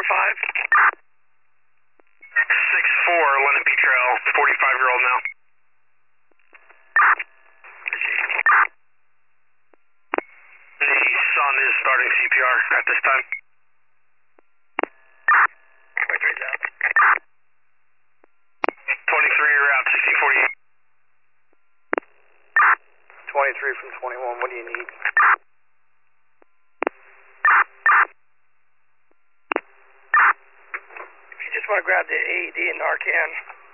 5. 6-4, Lennon Beach Trail, 45-year-old now. The son is starting CPR at this time. 23, you're out, 1648. 23 from 21, what do you need? If you just want to grab the AED and Narcan.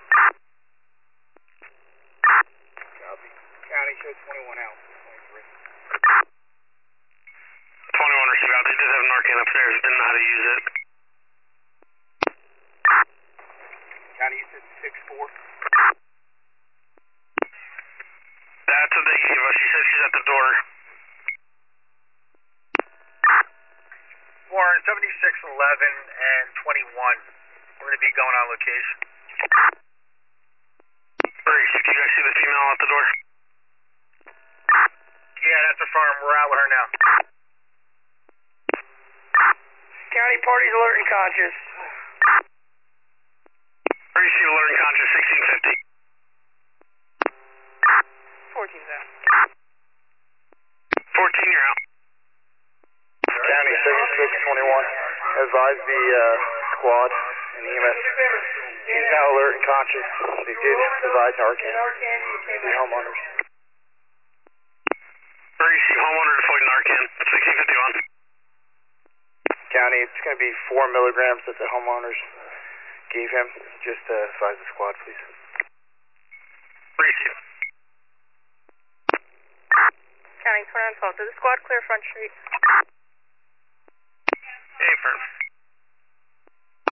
Copy. County show 21 out, 23. 21 receive out, they did have Narcan upstairs, didn't know how to use it. County, you said 6-4? That's what they gave us. She said she's at the door. Warren, 76, 11, and 21. We're going to be going on location. Grace, do you guys see the female at the door? Yeah, that's affirmed. We're out with her now. County party's alert and conscious. Where do you see alert and conscious, 1650? 14's out. 14, you're out. County 76-21. Advise the squad and EMS. She's now alert and conscious. They did provide Narcan to the homeowners. Where do you see homeowner deployed Narcan, 1651? County, it's going to be 4 milligrams that the homeowners gave him. Just advise the squad, please. Where do you see? County 2912, did the squad clear Front Street? Affirm.